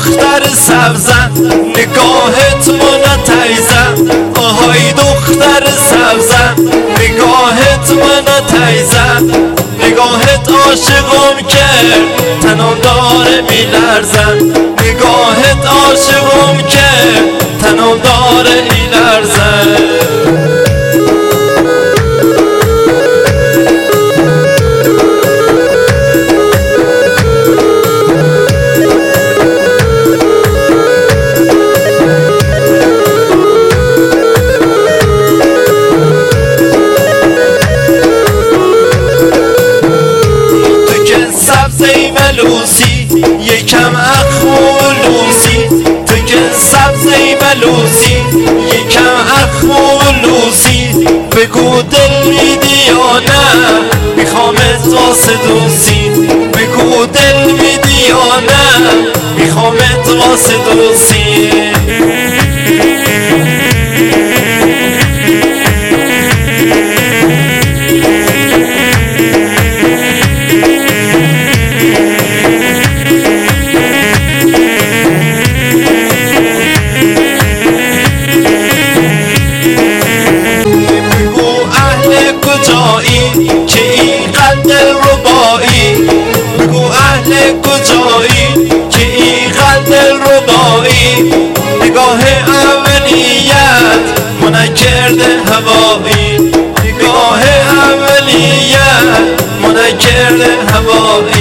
دختر سبزن نگاهت منتیزن آهای دختر سبزن نگاهت منتیزن نگاهت عاشقم کرد تنم داره میلرزن نگاهت عاشقم کرد تنم داره میلرزن سبزه ملوسی یکم اخمولوسی تو که سبزه ملوسی یکم اخمولوسی بگو دل میدی یا نه میخوامت واسه دوستی بگو دل میدی یا نه میخوامت واسه دوستی کجایی که اینقدر دلربایی بگو اهل کجایی که اینقدر دلربایی نگاه اولیت منکرده هوایی نگاه اولیت منکرده هوایی